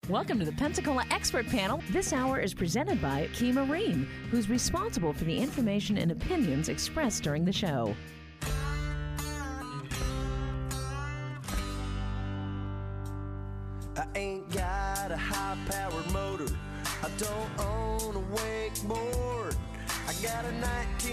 Welcome to the Pensacola Expert Panel. This hour is presented by Key Marine, who's responsible for the information and opinions expressed during the show. I ain't got a high-powered motor. I don't own a wakeboard. I got a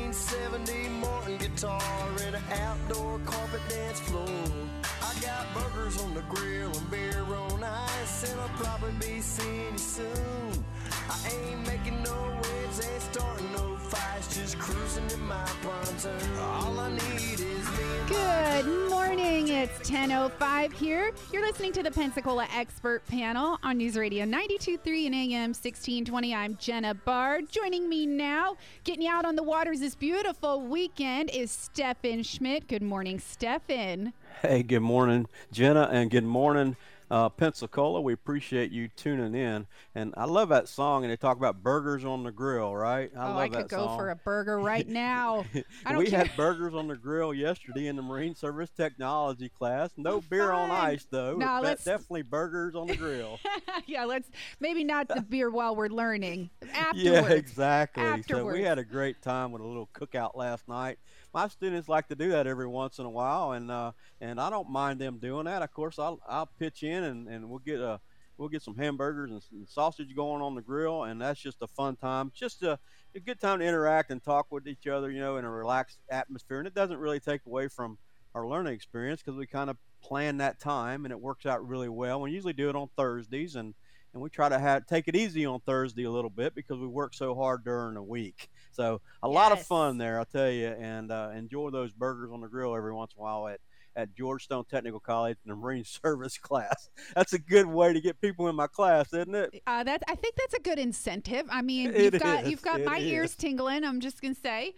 1970 Morton guitar and an outdoor carpet dance floor. I got burgers on the grill and beer on ice, and I'll probably be seeing you soon. I ain't making no waves, ain't starting no fights, just cruising in my pontoon. All I need is me and Good morning. It's 10:05 here. You're listening to the Pensacola Expert Panel on News Radio 92.3 and AM 1620. I'm Jenna Bard. Joining me now, getting you out on the waters this beautiful weekend, is Stephen Schmidt. Good morning, Stephen. Hey, good morning, Jenna, and good morning, Pensacola. We appreciate you tuning in. And I love that song, and they talk about burgers on the grill, right? I could go for a burger right now. We had burgers on the grill yesterday in the Marine Service Technology class. No beer on ice, though. No, definitely burgers on the grill. Yeah, maybe not the beer while we're learning. Afterwards. Yeah, exactly. Afterwards. So we had a great time with a little cookout last night. My students like to do that every once in a while, and I don't mind them doing that. Of course, I'll pitch in and we'll get some hamburgers and sausage going on the grill, and that's just a fun time. Just a good time to interact and talk with each other, in a relaxed atmosphere. And it doesn't really take away from our learning experience because we kind of plan that time, and it works out really well. We usually do it on Thursdays, and we try to take it easy on Thursday a little bit because we work so hard during the week. So a lot of fun there, I'll tell you, and enjoy those burgers on the grill every once in a while at Georgetown Technical College in the Marine Service class. That's a good way to get people in my class, isn't it? I think that's a good incentive. I mean, you've got my ears tingling, I'm just going to say.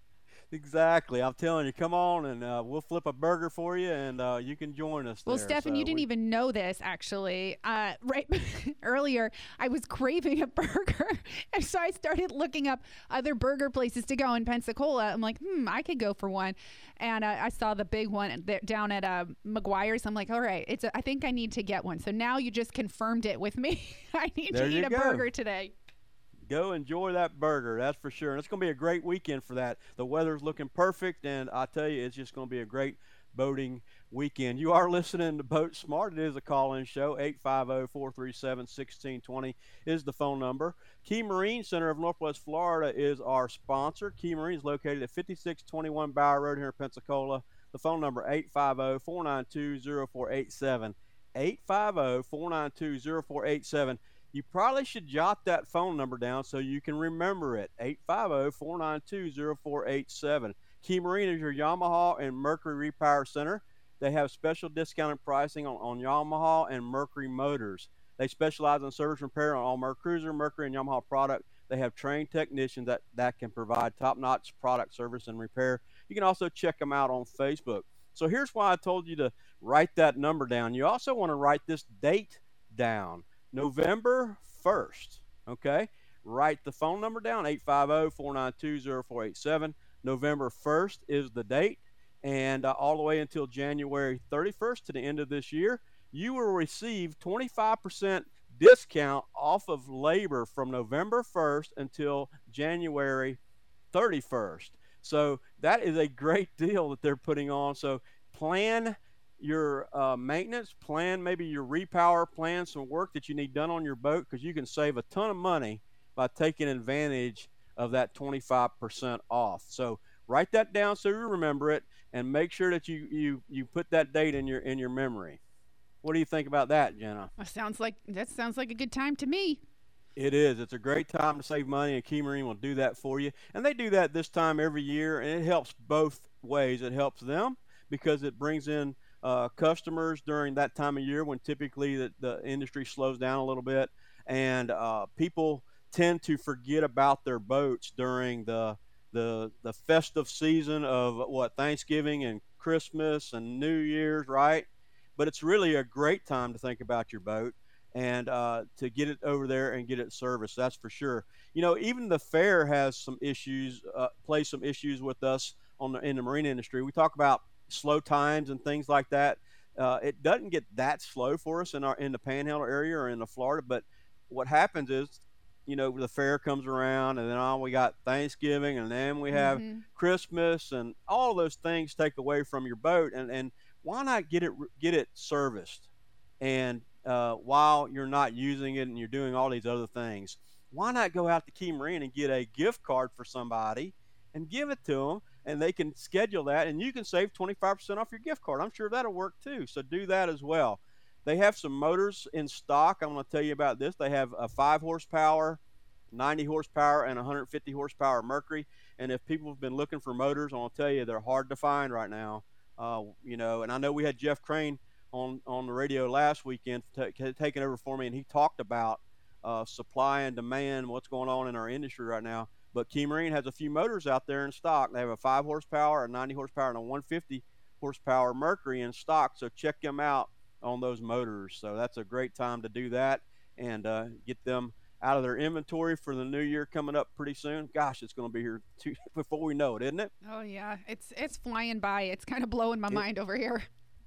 Exactly. I'm telling you, come on, and we'll flip a burger for you, and you can join us Well, there. Stephen, you didn't even know this, actually. Right earlier, I was craving a burger, and so I started looking up other burger places to go in Pensacola. I'm like, I could go for one. And I saw the big one down at McGuire's. I'm like, all right, I think I need to get one. So now you just confirmed it with me. I need to eat a burger today. Go enjoy that burger, that's for sure. And it's going to be a great weekend for that. The weather's looking perfect, and I tell you, it's just going to be a great boating weekend. You are listening to Boat Smart. It is a call-in show. 850-437-1620 is the phone number. Key Marine Center of Northwest Florida is our sponsor. Key Marine is located at 5621 Bower Road here in Pensacola. The phone number, 850-492-0487. 850-492-0487. You probably should jot that phone number down so you can remember it. 850-492-0487. Key Marine is your Yamaha and Mercury Repower Center. They have special discounted pricing on Yamaha and Mercury motors. They specialize in service repair on all Mercury, Mercury, and Yamaha product. They have trained technicians that can provide top-notch product service and repair. You can also check them out on Facebook. So here's why I told you to write that number down. You also want to write this date down. November 1st, okay? Write the phone number down, 850-492-0487. November 1st is the date, and all the way until January 31st to the end of this year, you will receive 25% discount off of labor from November 1st until January 31st. So that is a great deal that they're putting on. So plan your maintenance, plan maybe your repower, plan some work that you need done on your boat, because you can save a ton of money by taking advantage of that 25% off. So write that down so you remember it, and make sure that you put that date in your memory. What do you think about that, Jenna? That sounds like a good time to me. It is. It's a great time to save money, and Key Marine will do that for you. And they do that this time every year, and it helps both ways. It helps them because it brings in customers during that time of year when typically the industry slows down a little bit, and people tend to forget about their boats during the festive season of Thanksgiving and Christmas and New Year's, right? But it's really a great time to think about your boat and to get it over there and get it serviced. That's for sure. Even the fair has some issues, plays some issues with us in the marine industry. We talk about slow times and things like that. It doesn't get that slow for us in the Panhandle area or in the Florida, but what happens is, the fair comes around, and then we got Thanksgiving, and then we have Mm-hmm. Christmas, and all those things take away from your boat. And why not get it serviced? And while you're not using it and you're doing all these other things, why not go out to Key Marine and get a gift card for somebody and give it to them, and they can schedule that, and you can save 25% off your gift card. I'm sure that'll work too. So do that as well. They have some motors in stock. I'm going to tell you about this. They have a 5 horsepower, 90 horsepower, and 150 horsepower Mercury. And if people have been looking for motors, I'm going to tell you they're hard to find right now. And I know we had Jeff Crane on the radio last weekend taking over for me, and he talked about supply and demand, what's going on in our industry right now. But Key Marine has a few motors out there in stock. They have a 5 horsepower, a 90 horsepower, and a 150 horsepower Mercury in stock. So check them out on those motors. So that's a great time to do that and get them out of their inventory for the new year coming up pretty soon. Gosh, it's going to be here before we know it, isn't it? Oh yeah, it's flying by. It's kind of blowing my mind over here.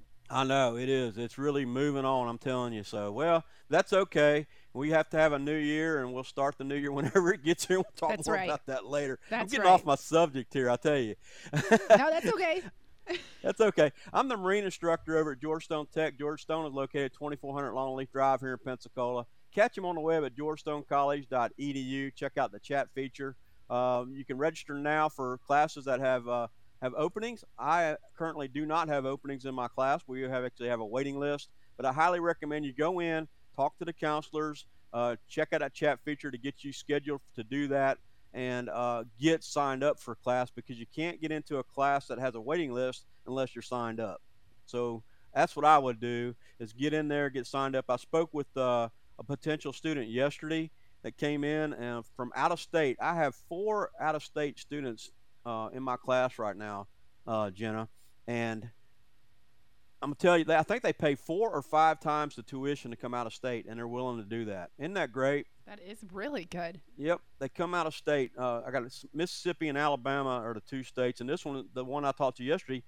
I know it is. It's really moving on, I'm telling you. So, well, that's okay. We have to have a new year, and we'll start the new year whenever it gets here. We'll talk That's more right. about that later. I'm That's getting right. off my subject here, I tell you. No, that's okay. That's okay. I'm the marine instructor over at Georgestone Tech. Georgestone is located at 2400 Longleaf Drive here in Pensacola. Catch him on the web at georgestonecollege.edu. Check out the chat feature. You can register now for classes that have openings. I currently do not have openings in my class. We actually have a waiting list, but I highly recommend you go in, talk to the counselors, check out that chat feature to get you scheduled to do that, and get signed up for class, because you can't get into a class that has a waiting list unless you're signed up. So that's what I would do, is get in there, get signed up. I spoke with a potential student yesterday that came in from out of state. I have 4 out of state students in my class right now, Jenna, and I'm gonna tell you that I think they pay 4 or 5 times the tuition to come out of state, and they're willing to do that. Isn't that great? That is really good. Yep, they come out of state. I got Mississippi and Alabama are the 2 states, and this one, the one I talked to yesterday,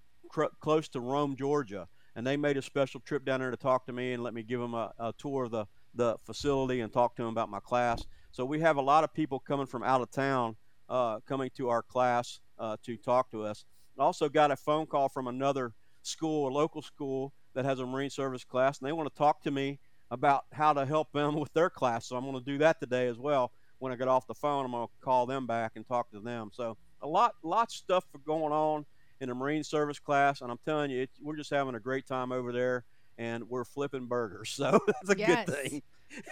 close to Rome, Georgia, and they made a special trip down there to talk to me and let me give them a tour of the facility and talk to them about my class. So we have a lot of people coming from out of town coming to our class to talk to us. I also got a phone call from another school, a local school that has a Marine Service class, and they want to talk to me about how to help them with their class. So I'm going to do that today as well. When I get off the phone, I'm going to call them back and talk to them. So lots of stuff going on in the Marine Service class, and I'm telling you, we're just having a great time over there, and we're flipping burgers. So that's a Yes. good thing.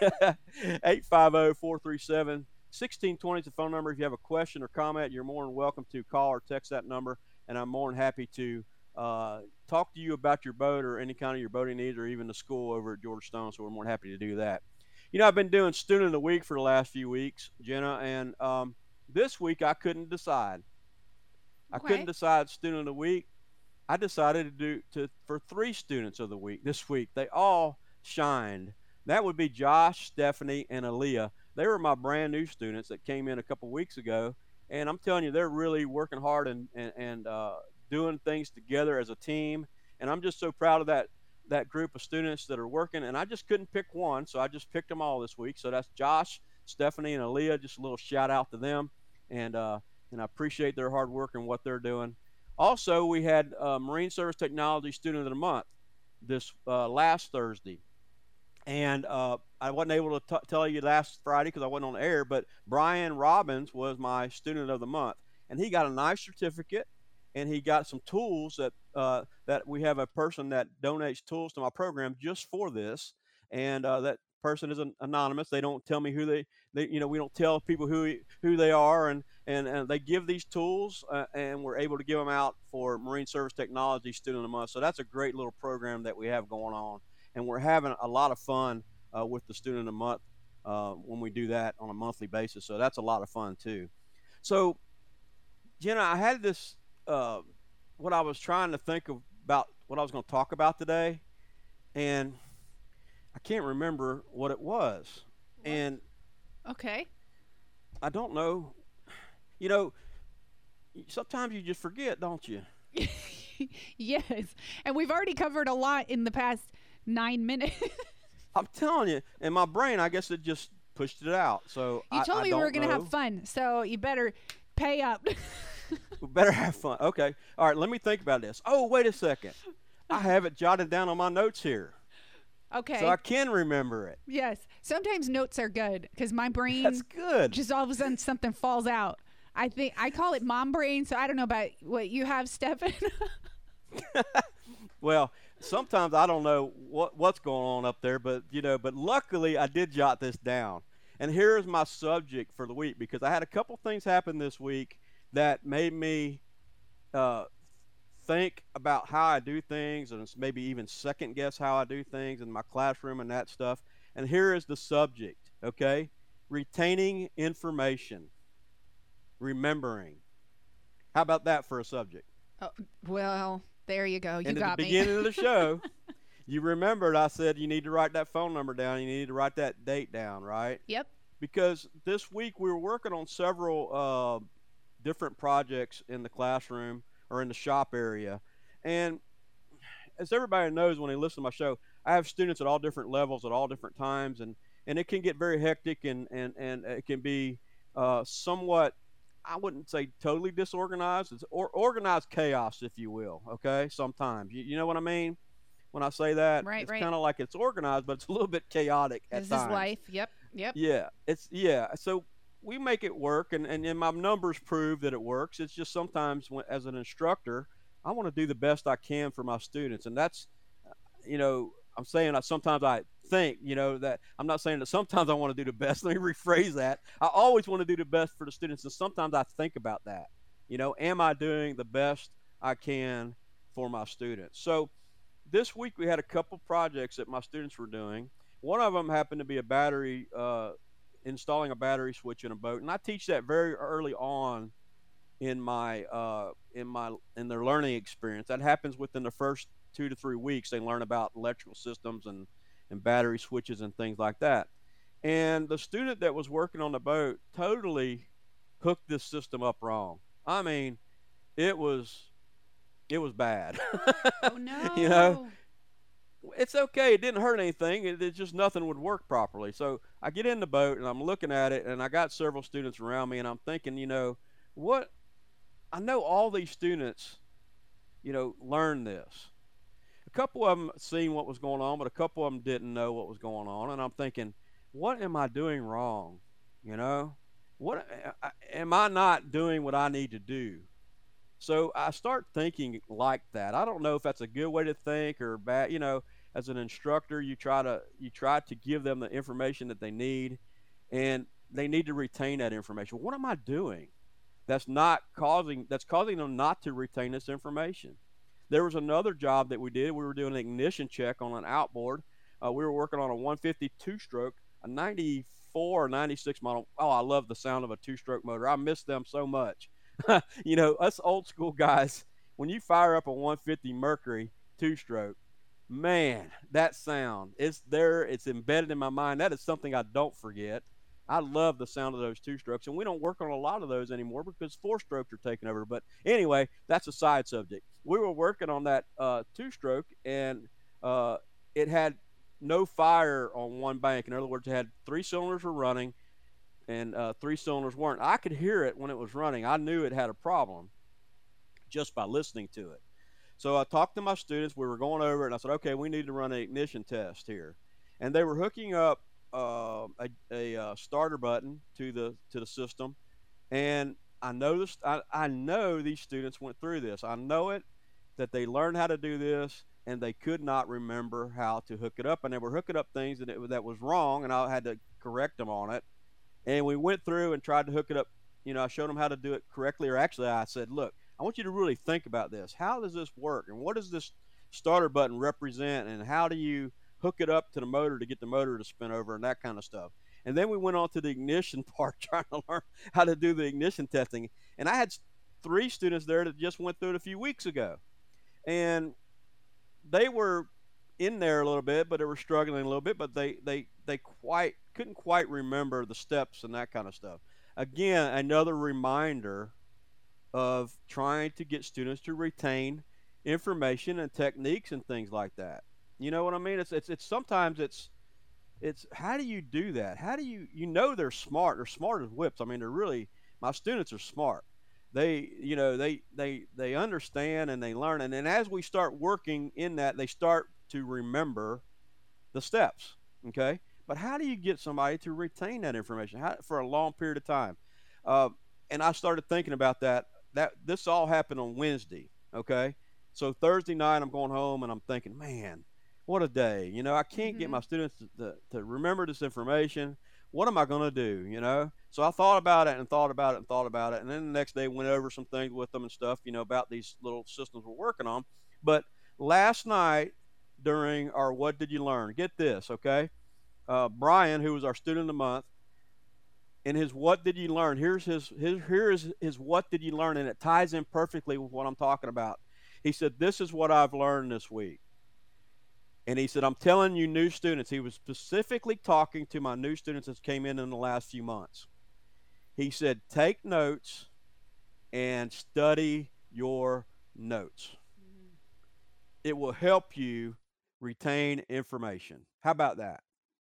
850-437-1620 is the phone number. If you have a question or comment, you're more than welcome to call or text that number, and I'm more than happy to talk to you about your boat or any kind of your boating needs, or even the school over at Georgestone. So we're more than happy to do that. I've been doing Student of the Week for the last few weeks, Jenna, and this week I couldn't decide. I couldn't decide Student of the Week. I decided to do for 3 Students of the Week this week. They all shined. That would be Josh, Stephanie, and Aaliyah. They were my brand new students that came in a couple weeks ago, and I'm telling you, they're really working hard and doing things together as a team. And I'm just so proud of that group of students that are working. And I just couldn't pick one, so I just picked them all this week. So that's Josh, Stephanie, and Aaliyah. Just a little shout out to them, and I appreciate their hard work and what they're doing. Also, we had Marine Service Technology Student of the Month this last Thursday. And I wasn't able to tell you last Friday because I wasn't on the air, but Brian Robbins was my Student of the Month. And he got a nice certificate, and he got some tools that we have a person that donates tools to my program just for this. And that person is anonymous. They don't tell me who they we don't tell people who they are, and they give these tools, and we're able to give them out for Marine Service Technology Student of the Month. So that's a great little program that we have going on, and we're having a lot of fun with the Student of the Month when we do that on a monthly basis. So that's a lot of fun too. So Jenna, I had this what I was trying to think about what I was going to talk about today, and I can't remember what it was. And Okay. I don't know. Sometimes you just forget, don't you? Yes. And we've already covered a lot in the past 9 minutes. I'm telling you, in my brain, I guess it just pushed it out. So You told I me we were don't going to know. have fun, so you better pay up. We better have fun. Okay. All right. Let me think about this. Oh, wait a second. I have it jotted down on my notes here, Okay. so I can remember it. Yes. Sometimes notes are good because my brain That's good. just all of a sudden something falls out. I think I call it mom brain, so I don't know about what you have, Stefan. Well, sometimes I don't know what's going on up there, but but luckily I did jot this down. And here's my subject for the week, because I had a couple things happen this week that made me think about how I do things, and maybe even second guess how I do things in my classroom and that stuff. And here is the subject, okay? Retaining information, remembering. How about that for a subject? Oh, well, there you go. You And at got the me. beginning of the show, you remembered I said you need to write that phone number down. You need to write that date down, right? Yep. Because this week we were working on several different projects in the classroom or in the shop area. And as everybody knows when they listen to my show, I have students at all different levels at all different times. And it can get very hectic, and it can be somewhat, I wouldn't say totally disorganized. It's organized chaos, if you will, okay? Sometimes. You know what I mean when I say that? Right, it's right. kind of like it's organized, but it's a little bit chaotic at This times. is life. Yep. Yep. Yeah. So we make it work, and my numbers prove that it works. It's just sometimes as an instructor, I want to do the best I can for my students, and that's, I'm saying that sometimes I think, that I'm not saying that sometimes I want to do the best. Let me rephrase that. I always want to do the best for the students, and sometimes I think about that. Am I doing the best I can for my students? So this week we had a couple projects that my students were doing. One of them happened to be installing a battery switch in a boat, and I teach that very early on in their learning experience. That happens within the first 2 to 3 weeks. They learn about electrical systems and battery switches and things like that. And the student that was working on the boat totally hooked this system up wrong. I mean, it was bad. Oh no. It's okay. It didn't hurt anything. It's just nothing would work properly. So I get in the boat and I'm looking at it, and I got several students around me, and I'm thinking, what? I know all these students, learn this. A couple of them seen what was going on, but a couple of them didn't know what was going on. And I'm thinking, what am I doing wrong? What am I not doing what I need to do? So I start thinking like that. I don't know if that's a good way to think or bad. As an instructor, you try to give them the information that they need, and they need to retain that information. What am I doing that's causing them not to retain this information? There was another job that we did. We were doing an ignition check on an outboard. We were working on a 152 stroke, a 94 or 96 model. Oh, I love the sound of a two-stroke motor. I miss them so much. Us old school guys, when you fire up a 150 Mercury two-stroke, man, that sound, it's there. It's embedded in my mind. That is something I don't forget. I love the sound of those two-strokes, and we don't work on a lot of those anymore because four-strokes are taking over. But anyway, that's a side subject. We were working on that two-stroke, and it had no fire on one bank. In other words, it had 3 cylinders were running, and 3 cylinders weren't. I could hear it when it was running. I knew it had a problem just by listening to it. So I talked to my students. We were going over it, and I said, okay, we need to run an ignition test here. And they were hooking up a starter button to the system, and I noticed I know these students went through this. I know it, that they learned how to do this, and they could not remember how to hook it up, and they were hooking up things that was wrong, and I had to correct them on it. And we went through and tried to hook it up. I showed them how to do it correctly, or actually I said, look, I want you to really think about this. How does this work, and what does this starter button represent, and how do you hook it up to the motor to get the motor to spin over and that kind of stuff? And then we went on to the ignition part, trying to learn how to do the ignition testing. And I had 3 students there that just went through it a few weeks ago, and they were in there a little bit, but they were struggling a little bit, but they couldn't quite remember the steps and that kind of stuff. Again, another reminder of trying to get students to retain information and techniques and things like that. You know what I mean? It's sometimes it's how do you do that? How do you know they're smart? They're smart as whips. I mean, they're really, my students are smart. They, you know, they understand and they learn, and then as we start working in that, they start to remember the steps. Okay, but how do you get somebody to retain that information for a long period of time? Uh, and I started thinking about that. That this all happened on Wednesday. Okay, so Thursday night I'm going home and I'm thinking, man, what a day. You know, I can't get my students to remember this information. What am I going to do? You know, so I thought about it and thought about it and thought about it, and then the next day went over some things with them and stuff, you know, about these little systems we're working on. But last night during our What Did You Learn, get this, okay? Brian, who was our student of the month, in his What Did You Learn, here is his What Did You Learn, and it ties in perfectly with what I'm talking about. He said, this is what I've learned this week. And he said, I'm telling you, new students, he was specifically talking to my new students that came in the last few months. He said, take notes and study your notes. It will help you retain information. How about that?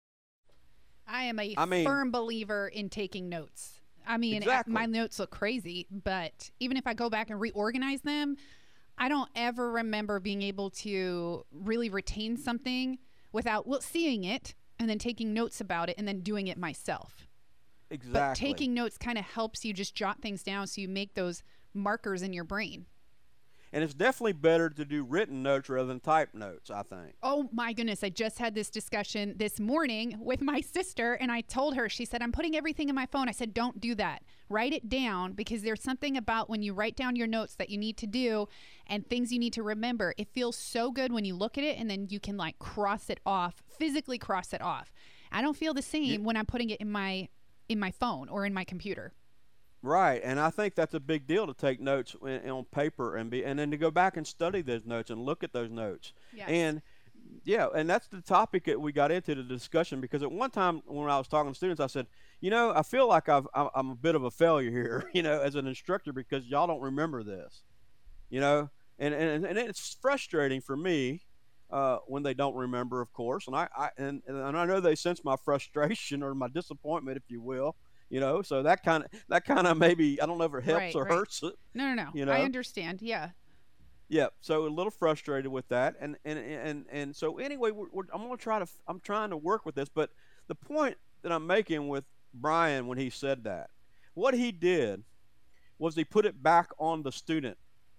I am a firm believer in taking notes. I mean, exactly. My notes look crazy, but even if I go back and reorganize them, I don't ever remember being able to really retain something without seeing it and then taking notes about it and then doing it myself. Exactly. But taking notes kind of helps you just jot things down so you make those markers in your brain. And it's definitely better to do written notes rather than typed notes, I think. Oh my goodness. I just had this discussion this morning with my sister, and I told her, she said, I'm putting everything in my phone. I said, don't do that. Write it down, because there's something about when you write down your notes that you need to do and things you need to remember. It feels so good when you look at it and then you can like cross it off, physically cross it off. I don't feel the same when I'm putting it in my phone or in my computer. Right, and I think that's a big deal to take notes on paper and then to go back and study those notes and look at those notes. Yes. And yeah, and that's the topic that we got into the discussion, because at one time when I was talking to students, I said, you know, I feel like I'm a bit of a failure here, you know, as an instructor, because y'all don't remember this, you know, and it's frustrating for me when they don't remember, of course, and I know they sense my frustration or my disappointment, if you will. You know, so that kind of maybe, I don't know if it helps or hurts it. No. You know? I understand. Yeah. Yeah. So a little frustrated with that, and so anyway, I'm trying to work with this. But the point that I'm making with Brian when he said that, what he did was he put it back on the student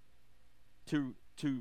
to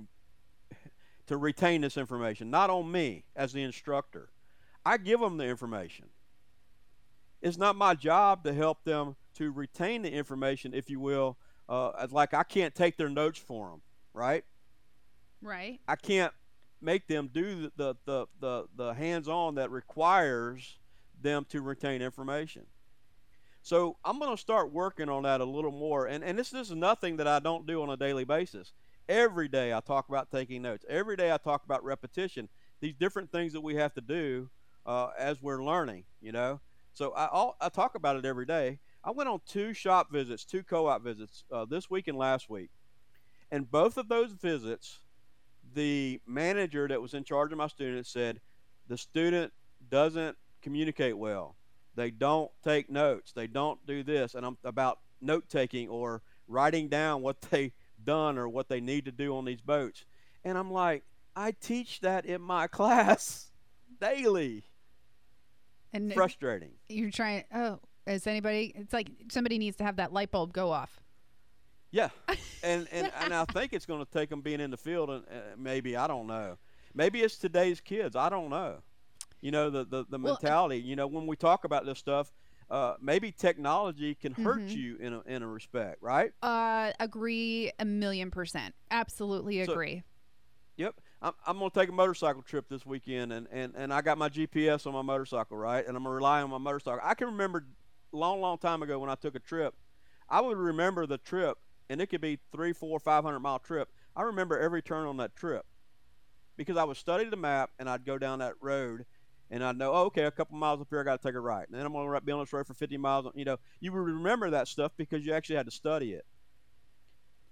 retain this information, not on me as the instructor. I give them the information. It's not my job to help them to retain the information, if you will. Like I can't take their notes for them, right? Right. I can't make them do the hands-on that requires them to retain information. So I'm going to start working on that a little more. And this is nothing that I don't do on a daily basis. Every day I talk about taking notes. Every day I talk about repetition. These different things that we have to do as we're learning, you know. So I talk about it every day. I went on 2 shop visits, 2 co-op visits this week and last week. And both of those visits, the manager that was in charge of my students said, the student doesn't communicate well. They don't take notes. They don't do this. And I'm about note taking or writing down what they've done or what they need to do on these boats. And I'm like, I teach that in my class daily. And frustrating. You're trying. Oh, is anybody? It's like somebody needs to have that light bulb go off. Yeah, and I think it's going to take them being in the field, and maybe, I don't know. Maybe it's today's kids. I don't know. You know, the mentality. You know, when we talk about this stuff, maybe technology can hurt you in a respect, right? Agree 1,000,000%. Absolutely agree. Yep. I'm going to take a motorcycle trip this weekend, and I got my GPS on my motorcycle, right? And I'm going to rely on my motorcycle. I can remember a long time ago when I took a trip, I would remember the trip, and it could be 300, 400, 500-mile trip. I remember every turn on that trip because I would study the map, and I'd go down that road, and I'd know, oh, okay, a couple miles up here, I got to take a right. And then I'm going to be on this road for 50 miles. You know, you would remember that stuff because you actually had to study it.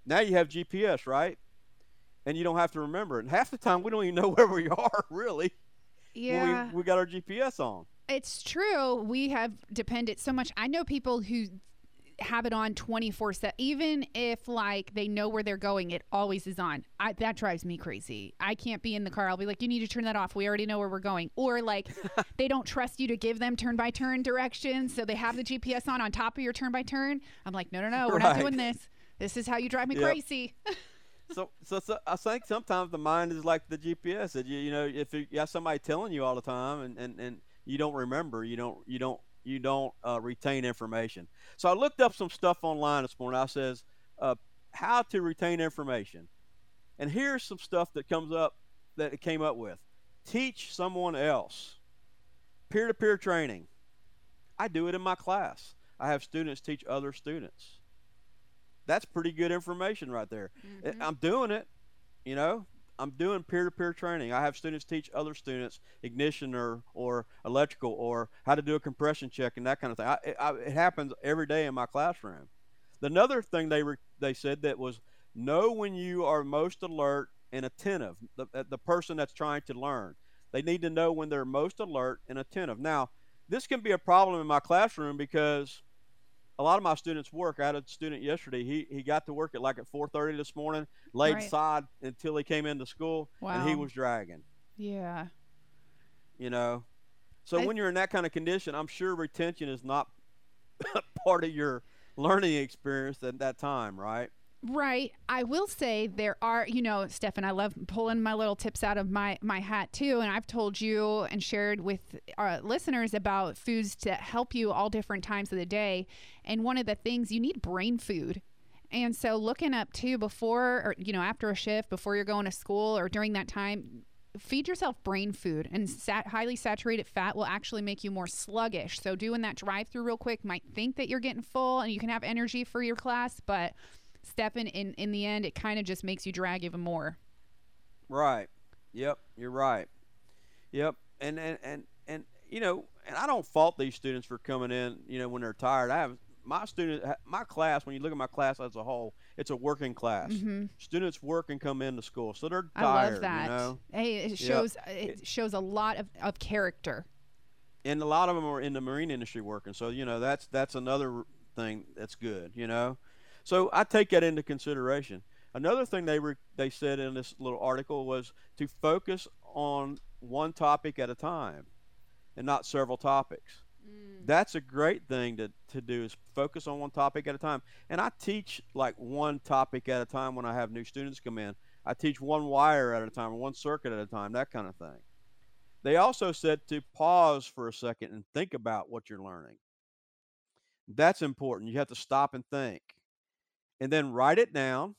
Now you have GPS, right? And you don't have to remember it. And half the time we don't even know where we are really Yeah. when we got our GPS on. It's true. We have depended so much. I know people who have it on 24/7. Even if like they know where they're going, it always is on. That drives me crazy. I can't be in the car. I'll be like, you need to turn that off. We already know where we're going. Or like they don't trust you to give them turn by turn directions, so they have the GPS on top of your turn by turn. I'm like, no, we're not doing this. This is how you drive me crazy. So I think sometimes the mind is like the GPS. That you know, if you have somebody telling you all the time and you don't remember, you don't retain information. So I looked up some stuff online this morning. I says how to retain information, and here's some stuff that comes up that it came up with. Teach someone else. Peer-to-peer training. I do it in my class. I have students teach other students. That's pretty good information right there. Mm-hmm. I'm doing it, you know. I'm doing peer-to-peer training. I have students teach other students ignition or electrical or how to do a compression check and that kind of thing. It happens every day in my classroom. Another thing they said that was know when you are most alert and attentive. The person that's trying to learn, they need to know when they're most alert and attentive. Now, this can be a problem in my classroom because a lot of my students work. I had a student yesterday. He got to work at 4:30 this morning, laid aside until he came into school, and he was dragging. Yeah. You know, so when you're in that kind of condition, I'm sure retention is not part of your learning experience at that time, right? Right. I will say there are, Stefan, I love pulling my little tips out of my hat too. And I've told you and shared with our listeners about foods to help you all different times of the day. And one of the things, you need brain food. And so looking up too before or, after a shift, before you're going to school or during that time, feed yourself brain food, and highly saturated fat will actually make you more sluggish. So doing that drive-through real quick might think that you're getting full and you can have energy for your class, but Stefan, in the end, it kind of just makes you drag even more. Right. Yep. You're right. Yep. And I don't fault these students for coming in, when they're tired. I have my class, when you look at my class as a whole, it's a working class. Mm-hmm. Students work and come into school, so they're tired. I love that. Hey, it shows a lot of character. And a lot of them are in the marine industry working, so that's another thing that's good, So I take that into consideration. Another thing they said in this little article was to focus on one topic at a time and not several topics. That's a great thing to do, is focus on one topic at a time. And I teach like one topic at a time when I have new students come in. I teach one wire at a time or one circuit at a time, that kind of thing. They also said to pause for a second and think about what you're learning. That's important. You have to stop and think. And then write it down,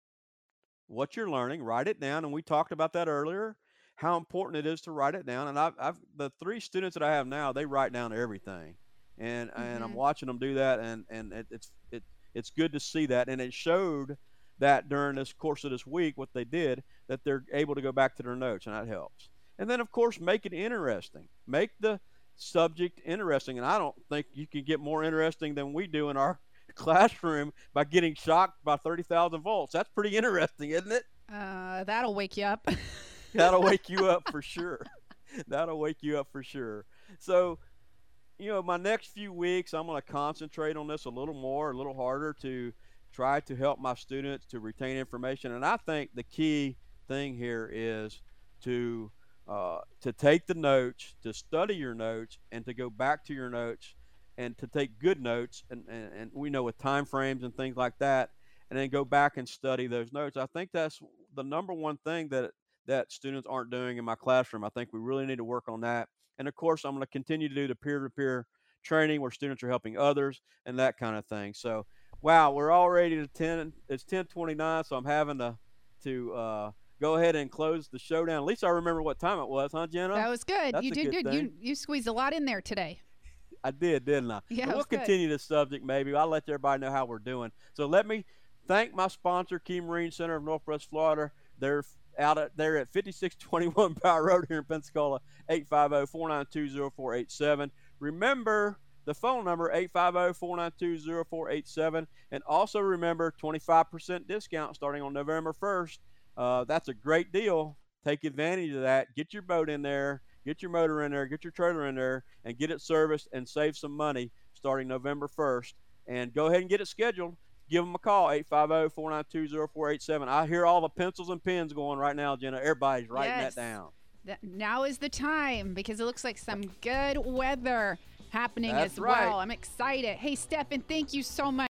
what you're learning, write it down. And we talked about that earlier, how important it is to write it down. And I've the 3 students that I have now, they write down everything. And I'm watching them do that, and it's good to see that. And it showed that during this course of this week, what they did, that they're able to go back to their notes, and that helps. And then, of course, make it interesting. Make the subject interesting. And I don't think you can get more interesting than we do in our classroom by getting shocked by 30,000 volts. That's pretty interesting, isn't it? That'll wake you up. That'll wake you up for sure. That'll wake you up for sure. So, my next few weeks, I'm going to concentrate on this a little more, a little harder, to try to help my students to retain information. And I think the key thing here is to take the notes, to study your notes, and to go back to your notes and to take good notes, and we know with time frames and things like that, and then go back and study those notes. I think that's the number one thing that students aren't doing in my classroom. I think we really need to work on that. And of course, I'm going to continue to do the peer-to-peer training where students are helping others and that kind of thing. So, wow, we're already to 10. It's 10:29, so I'm having to go ahead and close the show down. At least I remember what time it was, huh, Jenna? That was good. That's You a did good good. thing. You squeezed a lot in there today. I did, didn't I? Yeah, We'll continue this subject maybe. I'll let everybody know how we're doing. So let me thank my sponsor, Key Marine Center of Northwest Florida. They're there at 5621 Power Road here in Pensacola, 850-492-0487. Remember, The phone number, 850-492-0487. And also remember, 25% discount starting on November 1st. That's a great deal. Take advantage of that. Get your boat in there. Get your motor in there. Get your trailer in there. And get it serviced and save some money starting November 1st. And go ahead and get it scheduled. Give them a call, 850-492-0487. I hear all the pencils and pens going right now, Jenna. Everybody's writing that down. Now is the time because it looks like some good weather happening That's as right. well. I'm excited. Hey, Stephen, thank you so much.